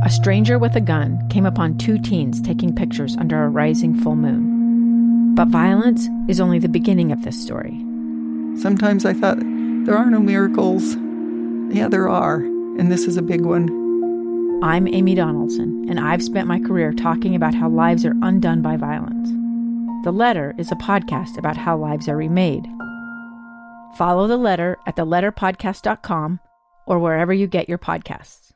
a stranger with a gun came upon two teens taking pictures under a rising full moon. But violence is only the beginning of this story. Sometimes I thought, there are no miracles. Yeah, there are, and this is a big one. I'm Amy Donaldson, and I've spent my career talking about how lives are undone by violence. The Letter is a podcast about how lives are remade. Follow The Letter at theletterpodcast.com or wherever you get your podcasts.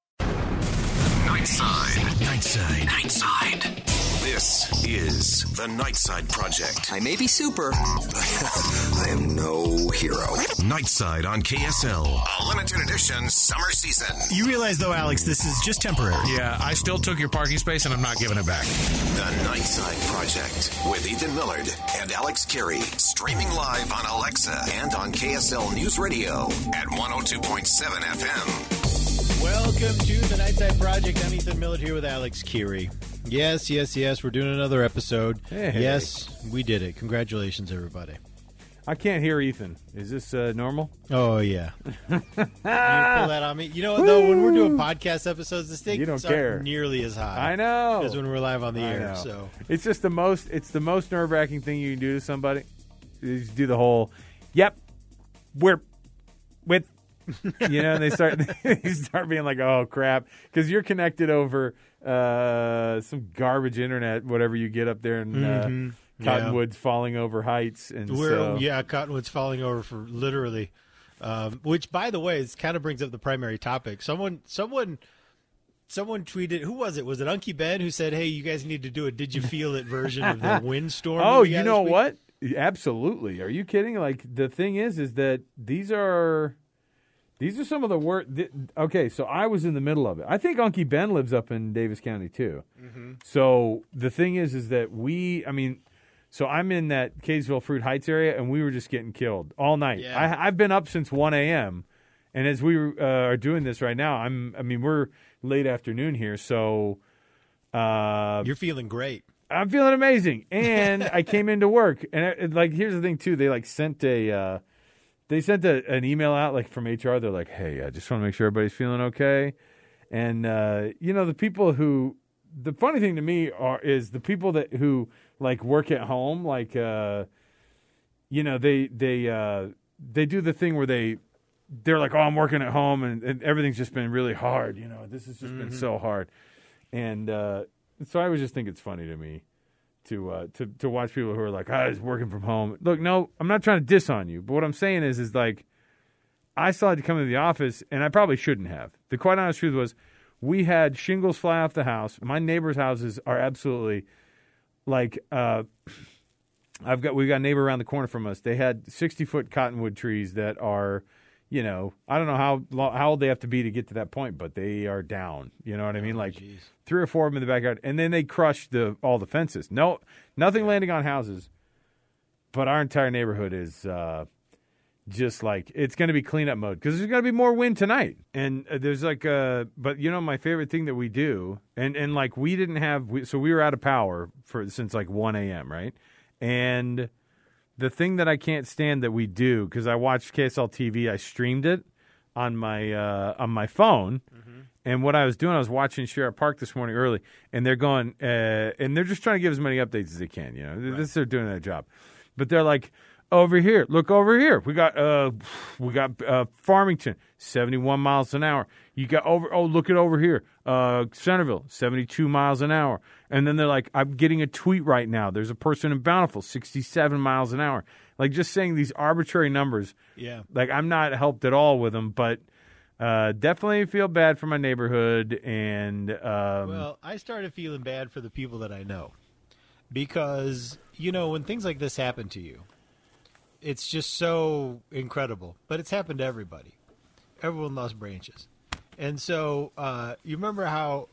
Nightside. This is the Nightside Project. I may be super, but I am no hero. Nightside on KSL. A limited edition summer season. You realize, though, Alex, this is just temporary. Yeah, I still took your parking space and I'm not giving it back. The Nightside Project with Ethan Millard and Alex Carey. Streaming live on Alexa and on KSL News Radio at 102.7 FM. Welcome to the Nightside Project. I'm Ethan Millard here with Alex Carey. Yes, we're doing another episode. Hey. Yes, we did it. Congratulations, everybody. I can't hear Ethan. Is this normal? Oh, yeah. You pull that on me. You know what, though? When we're doing podcast episodes, the stakes aren't nearly as high. I know. As when we're live on the air. So it's just the most nerve-wracking thing you can do to somebody is do the whole, yep, we're with, and they start being like, oh, crap, because you're connected over some garbage internet, whatever you get up there in Cottonwoods falling over heights. And Cottonwoods falling over for literally, which, by the way, kind of brings up the primary topic. Someone tweeted, who was it? Was it Unky Ben who said, hey, you guys need to do a Did You Feel It version of the windstorm? Oh, you know what? Absolutely. Are you kidding? Like, the thing is that these are some of the worst. Okay, so I was in the middle of it. I think Unky Ben lives up in Davis County, too. Mm-hmm. So the thing is that so I'm in that Kaysville Fruit Heights area, and we were just getting killed all night. Yeah. I've been up since 1 a.m., and as we are doing this right now, we're late afternoon here, so... You're feeling great. I'm feeling amazing, and I came into work, and here's the thing, too. They sent an email out from HR. They're like, hey, I just want to make sure everybody's feeling okay. And, the people who – the funny thing to me is the people who work at home, they do the thing where they're like, oh, I'm working at home and everything's just been really hard. This has just been so hard. And so I always just think it's funny to me to watch people who are like, he's working from home. Look, no, I'm not trying to diss on you, but what I'm saying is I still had to come into the office, and I probably shouldn't have. The quite honest truth was we had shingles fly off the house. My neighbors' houses are absolutely we've got a neighbor around the corner from us. They had 60-foot cottonwood trees that are, I don't know how old they have to be to get to that point, but they are down. You know what I mean? Geez. 3 or 4 of them in the backyard, and then they crushed all the fences. No, nothing landing on houses, but our entire neighborhood is just it's going to be cleanup mode because there's going to be more wind tonight. And there's but my favorite thing that we do, and we didn't have, so we were out of power since 1 a.m., right? And the thing that I can't stand that we do, because I watched KSL TV, I streamed it on my phone. Mm-hmm. And what I was doing, I was watching Sherritt Park this morning early, and they're going, and they're just trying to give as many updates as they can. Right. They're doing their job, but they're like, over here, look over here. We got Farmington, 71 miles an hour. You got look at over here, Centerville, 72 miles an hour. And then they're like, I'm getting a tweet right now. There's a person in Bountiful, 67 miles an hour. Just saying these arbitrary numbers. Yeah. I'm not helped at all with them, but. Definitely feel bad for my neighborhood, and well, I started feeling bad for the people that I know, because when things like this happen to you, it's just so incredible. But it's happened to everybody. Everyone lost branches, and so you remember how,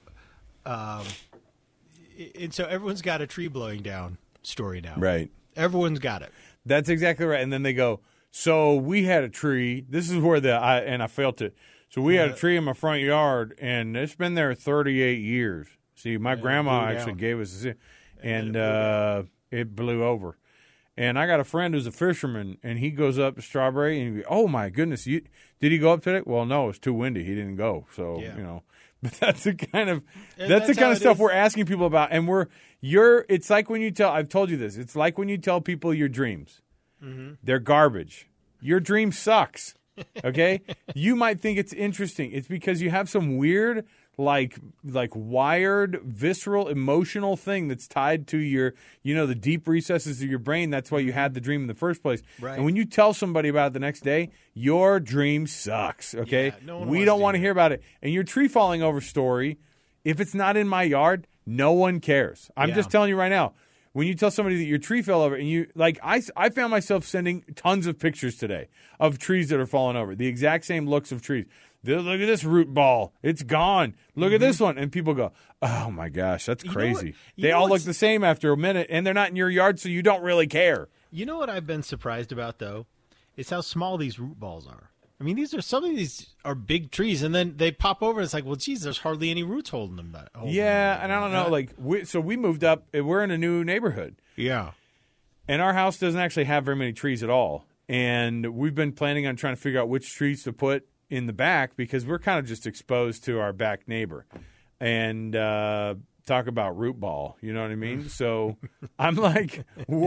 and so everyone's got a tree blowing down story now, right? Everyone's got it. That's exactly right. And then they go, so we had a tree. This is where I felt it. So we had a tree in my front yard, and it's been there 38 years. See, my grandma actually gave us a and it blew over. And I got a friend who's a fisherman, and he goes up to Strawberry, and he goes, oh, my goodness, did he go up today? Well, no, it's too windy. He didn't go. So, But that's the kind of And that's the that's kind how of it stuff is. we're asking people about, and it's like when you tell. I've told you this. It's like when you tell people your dreams. Mm-hmm. They're garbage. Your dream sucks. Okay, you might think it's interesting. It's because you have some weird, like wired, visceral, emotional thing that's tied to your, the deep recesses of your brain. That's why you had the dream in the first place. Right. And when you tell somebody about it the next day, your dream sucks. Okay, Yeah, no one we wants don't to want to hear hear about it. And your tree falling over story, if it's not in my yard, no one cares. I'm Yeah. just telling you right now. When you tell somebody that your tree fell over, and I found myself sending tons of pictures today of trees that are falling over, the exact same looks of trees. Look at this root ball. It's gone. Look at this one. And people go, oh, my gosh, that's know crazy. what- you They know all look what's- the same after a minute, and they're not in your yard, so you don't really care. You know what I've been surprised about, though? Is how small these root balls are. I mean, some of these are big trees, and then they pop over, and it's like, well, geez, there's hardly any roots holding them back. Yeah, and I don't know. So we moved up. We're in a new neighborhood. Yeah. And our house doesn't actually have very many trees at all. And we've been planning on trying to figure out which trees to put in the back because we're kind of just exposed to our back neighbor. And talk about root ball, you know what I mean? So I'm like,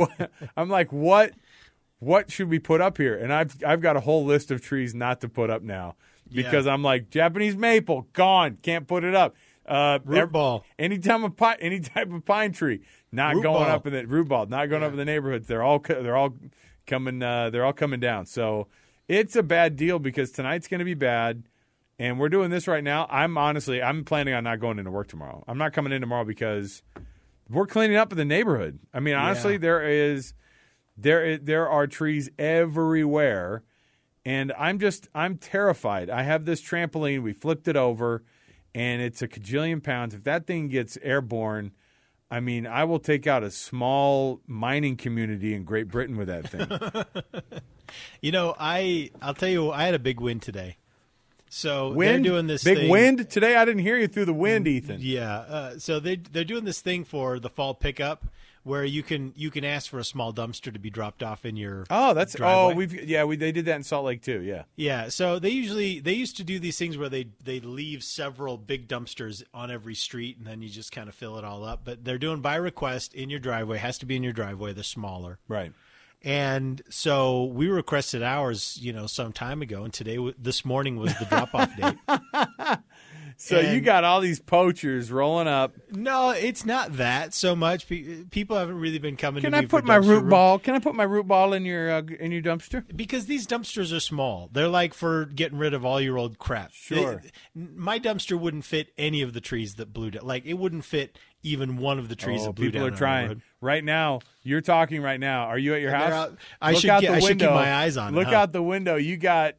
what should we put up here? And I've got a whole list of trees not to put up now because I'm like, Japanese maple, gone, can't put it up. Root ball. Any type of pine tree, not Root going ball. up in the root ball, not going up in the neighborhoods. They're all coming down. So it's a bad deal because tonight's going to be bad, and we're doing this right now. I'm planning on not going into work tomorrow. I'm not coming in tomorrow because we're cleaning up in the neighborhood. I mean, honestly, there are trees everywhere, and I'm terrified. I have this trampoline. We flipped it over. And it's a cajillion pounds. If that thing gets airborne, I mean, I will take out a small mining community in Great Britain with that thing. I'll tell you, I had a big win today. So Wind? they're doing this big thing. wind today. I didn't hear you through the wind, Ethan. Yeah. So they're doing this thing for the fall pickup where you can ask for a small dumpster to be dropped off in your driveway. They did that in Salt Lake too. Yeah. Yeah, so they used to do these things where they leave several big dumpsters on every street, and then you just kind of fill it all up. But they're doing by request in your driveway. It has to be in your driveway. They're smaller, Right. and so we requested ours, some time ago, and this morning was the drop off date. So you And- got all these poachers rolling up. No, it's not that so much. People haven't really been coming. Can to I me for put my dumpster root ball? Can I put my root ball in your dumpster? Because these dumpsters are small. They're like for getting rid of all your old crap. Sure. My dumpster wouldn't fit any of the trees that blew down. Like, it wouldn't fit even one of the trees that blew down. People are on the trying road. right now. You're talking right now. Are you at your They're house? out- I should keep my eyes on it, Look huh? out the window. You got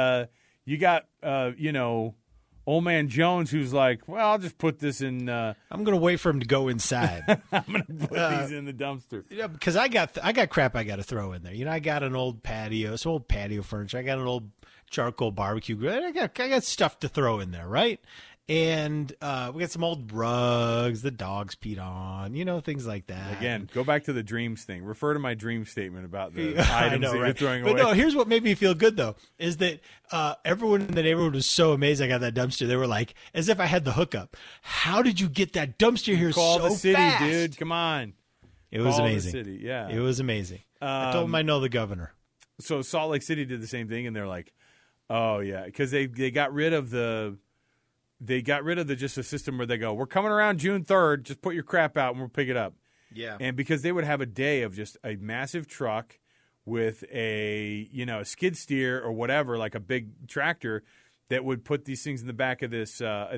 old man Jones, who's like, well, I'll just put this in. I'm going to wait for him to go inside. I'm gonna put these in the dumpster. Because I got crap I got to throw in there. I got an old patio, some old patio furniture. I got an old charcoal barbecue grill. I got stuff to throw in there, right? And we got some old rugs the dogs peed on, things like that. Again, go back to the dreams thing. Refer to my dream statement about the I items know, that you're right? throwing But away. no, here's what made me feel good though, is that everyone in the neighborhood was so amazed I got that dumpster. They were like, as if I had the hookup. How did you get that dumpster here Call so the city, fast? dude. Come on. It was Call the amazing. city, yeah. It was amazing. I told them I know the governor. So Salt Lake City did the same thing, and they're like, oh yeah, because they got rid of just a system where they go, we're coming around June 3rd, just put your crap out and we'll pick it up. Yeah. And because they would have a day of just a massive truck with a skid steer or whatever, like a big tractor that would put these things in the back of this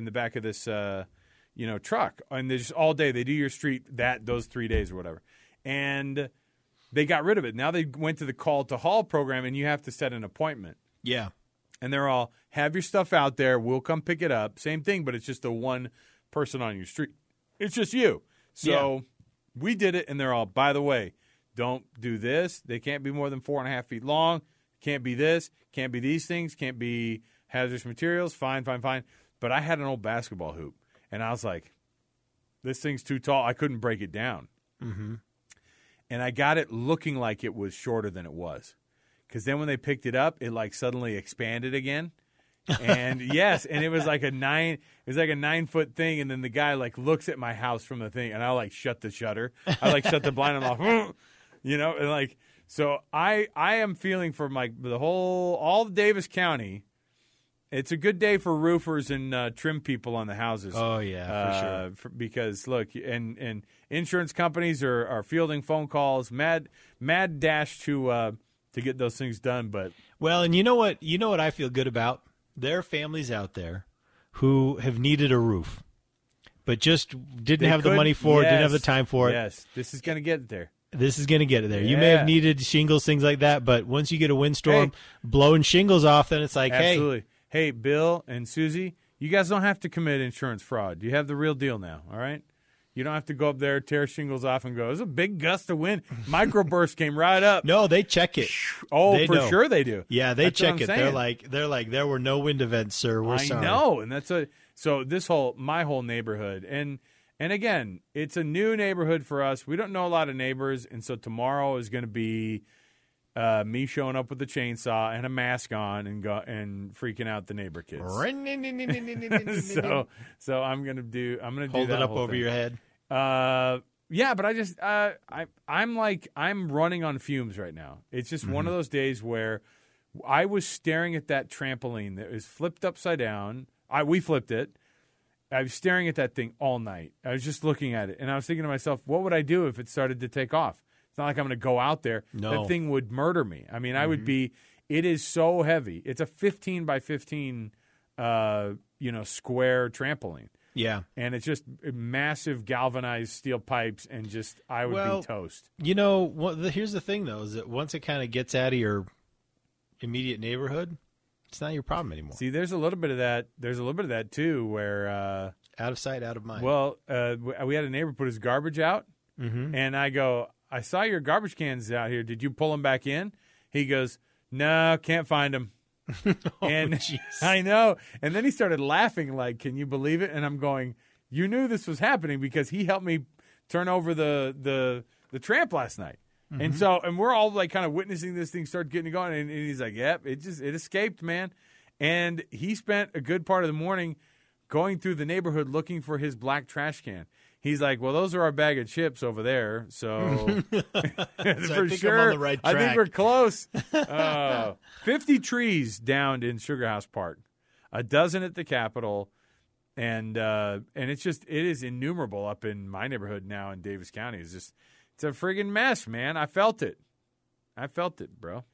truck, and they just all day they do your street those 3 days or whatever, and they got rid of it. Now they went to the call to haul program, and you have to set an appointment. Yeah. And they're all, have your stuff out there. We'll come pick it up. Same thing, but it's just the one person on your street. It's just you. So we did it, and they're all, by the way, don't do this. They can't be more than 4.5 feet long. Can't be this. Can't be these things. Can't be hazardous materials. Fine. But I had an old basketball hoop, and I was like, this thing's too tall. I couldn't break it down. Mm-hmm. And I got it looking like it was shorter than it was. Because then when they picked it up, it like suddenly expanded again. And yes, and it was like a 9-foot thing, and then the guy like looks at my house from the thing, and I like shut the shutter. I like shut the blind, and I'm like, and like, so I am feeling for like all of Davis County. It's a good day for roofers and trim people on the houses. Oh yeah, for sure. Because look, and insurance companies are fielding phone calls, mad dash to get those things done. But well, and you know what I feel good about? There are families out there who have needed a roof, but just didn't have the money for it, didn't have the time for it. Yes, this is going to get there. This is going to get it there. Yeah. You may have needed shingles, things like that, but once you get a windstorm blowing shingles off, then it's like, absolutely. Hey, Bill and Susie, you guys don't have to commit insurance fraud. You have the real deal now, all right? You don't have to go up there, tear shingles off, and go, there's a big gust of wind. Microburst came right up. No, they check it. Oh, they for know. sure they do. Yeah, they That's check what it. I'm They're like, there were no wind events, sir. We're sorry. I know, and so my whole neighborhood, and again, it's a new neighborhood for us. We don't know a lot of neighbors, and so tomorrow is going to be me showing up with a chainsaw and a mask on and freaking out the neighbor kids. so I'm gonna do hold that it up whole over thing. your head. Yeah, but I just I'm running on fumes right now. It's just one of those days where I was staring at that trampoline that was flipped upside down. We flipped it. I was staring at that thing all night. I was just looking at it, and I was thinking to myself, what would I do if it started to take off? It's not like I'm going to go out there. No. That thing would murder me. I mean, I would be – it is so heavy. It's a 15 by 15 square trampoline. Yeah. And it's just massive galvanized steel pipes, and just I would be toast. Here's the thing, though, is that once it kind of gets out of your immediate neighborhood, it's not your problem anymore. See, there's a little bit of that. There's a little bit of that, too, where out of sight, out of mind. Well, we had a neighbor put his garbage out, and I go, I saw your garbage cans out here. Did you pull them back in? He goes, no, can't find them. And geez. I know. And then he started laughing like, can you believe it? And I'm going, you knew this was happening because he helped me turn over the tramp last night. And we're all like kind of witnessing this thing start getting going. And he's like, yep, it escaped, man. And he spent a good part of the morning going through the neighborhood looking for his black trash can. He's like, well, those are our bag of chips over there. So, So for I think sure, I'm on the right I think track. we're close. 50 trees downed in Sugar House Park, a dozen at the Capitol, and it is innumerable up in my neighborhood now in Davis County. It's a friggin' mess, man. I felt it, bro.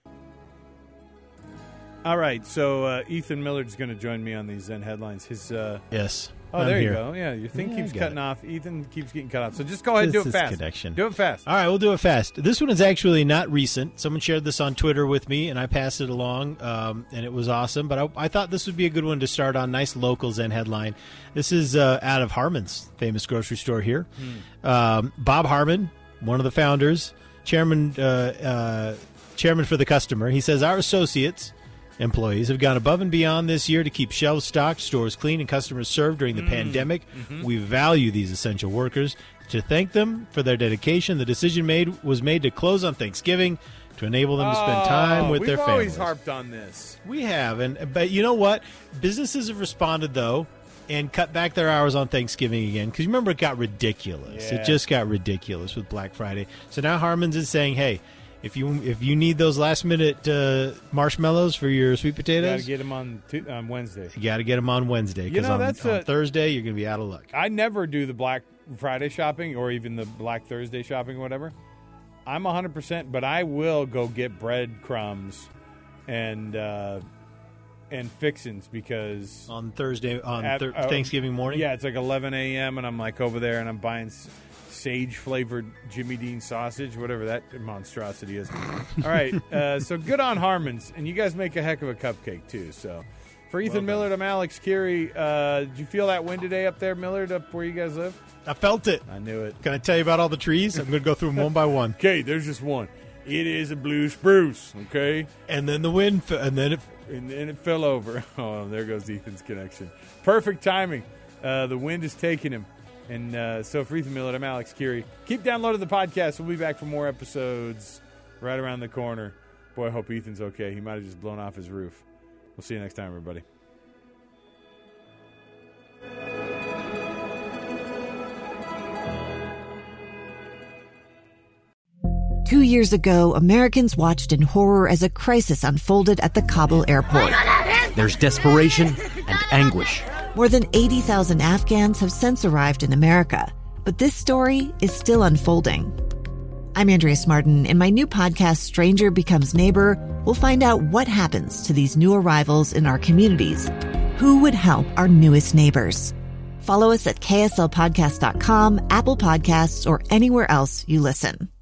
All right, so Ethan Millard's going to join me on these Zen headlines. His yes. Oh, I'm there here. you go. Yeah, your thing Yeah, keeps I got cutting it. off. Ethan keeps getting cut off. So just go ahead and do it This fast. connection. Do it fast. All right, we'll do it fast. This one is actually not recent. Someone shared this on Twitter with me, and I passed it along, and it was awesome. But I thought this would be a good one to start on. Nice local Zen headline. This is out of Harmon's famous grocery store here. Bob Harmon, one of the founders, chairman for the customer. He says, our employees have gone above and beyond this year to keep shelves stocked, stores clean, and customers served during the pandemic. We value these essential workers. To thank them for their dedication, the decision was made to close on Thanksgiving to enable them to spend time with their families. We've always harped on this. We have, but you know what? Businesses have responded, though, and cut back their hours on Thanksgiving again. Because remember, it got ridiculous. Yeah. It just got ridiculous with Black Friday. So now Harmon's is saying, hey, if you need those last minute marshmallows for your sweet potatoes, You got to get them on Wednesday. you got to get them on Wednesday. You Because know, on that's Thursday you're going to be out of luck. I never do the Black Friday shopping or even the Black Thursday shopping or whatever. I'm 100%, but I will go get breadcrumbs and fixins because On Thursday, at- Thanksgiving morning. yeah, it's like 11 a.m. and I'm like over there and I'm buying sage flavored Jimmy Dean sausage, whatever that monstrosity is. All right, so good on Harmon's, and you guys make a heck of a cupcake too. So for Ethan Millard, I'm Alex Carey. Did you feel that wind today up there, Millard, up where you guys live? I felt it. I knew it. Can I tell you about all the trees? I'm going to go through them one by one. Okay, there's just one. It is a blue spruce. Okay. And then the wind, and then it. And it fell over. Oh, there goes Ethan's connection. Perfect timing. The wind is taking him. And so for Ethan Millard, I'm Alex Carey. Keep downloading the podcast. We'll be back for more episodes right around the corner. Boy, I hope Ethan's okay. He might have just blown off his roof. We'll see you next time, everybody. 2 years ago, Americans watched in horror as a crisis unfolded at the Kabul airport. There's desperation and anguish. More than 80,000 Afghans have since arrived in America, but this story is still unfolding. I'm Andrea Smartin. In my new podcast, Stranger Becomes Neighbor, we'll find out what happens to these new arrivals in our communities. Who would help our newest neighbors? Follow us at kslpodcast.com, Apple Podcasts, or anywhere else you listen.